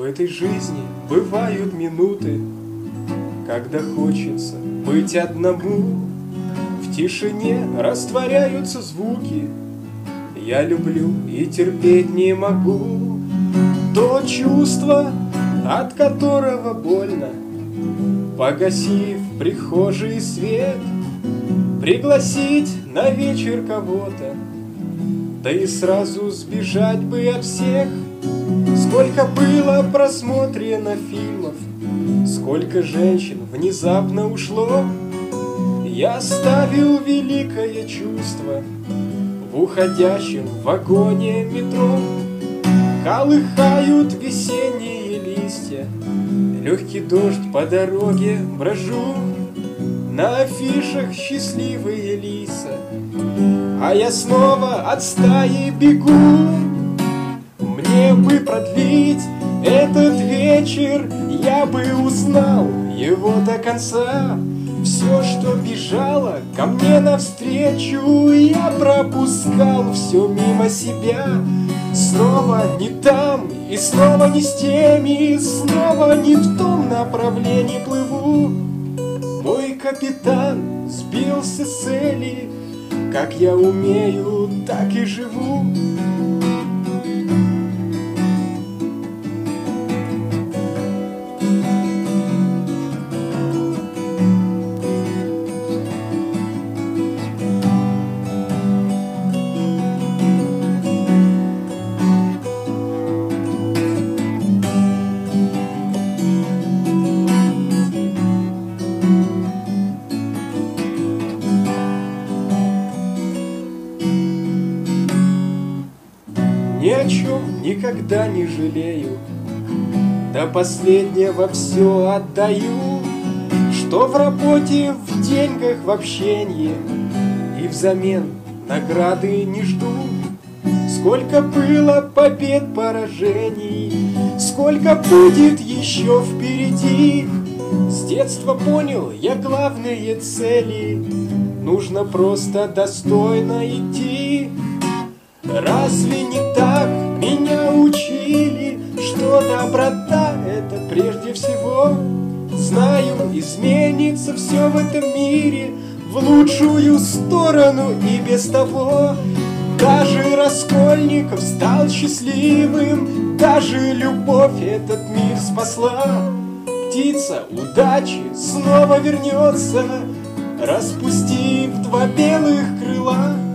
этой жизни бывают минуты, когда хочется быть одному. В тишине растворяются звуки, я люблю и терпеть не могу. То чувство, от которого больно, погасив в прихожей свет, пригласить на вечер кого-то, да и сразу сбежать бы от всех. Сколько было просмотрено фильмов, сколько женщин внезапно ушло. Я оставил великое чувство в уходящем вагоне метро. Колыхают весенние листья, легкий дождь по дороге брожу. На афишах счастливые лица, а я снова от стаи бегу. Мне бы продлить этот вечер, я бы узнал его до конца. Все, что бежало ко мне навстречу, я пропускал все мимо себя. Снова не там и снова не с теми, снова не в том направлении плыву. Мой капитан сбился с цели, как я умею, так и живу. Ни о чем никогда не жалею, до последнего все отдаю, что в работе, в деньгах, в общении, и взамен награды не жду. Сколько было побед, поражений, сколько будет еще впереди. С детства понял я главные цели, нужно просто достойно идти. Разве не так меня учили, что доброта — это прежде всего? Знаю, изменится все в этом мире в лучшую сторону и без того. Даже Раскольников стал счастливым, даже любовь этот мир спасла. Птица удачи снова вернется, распустив два белых крыла.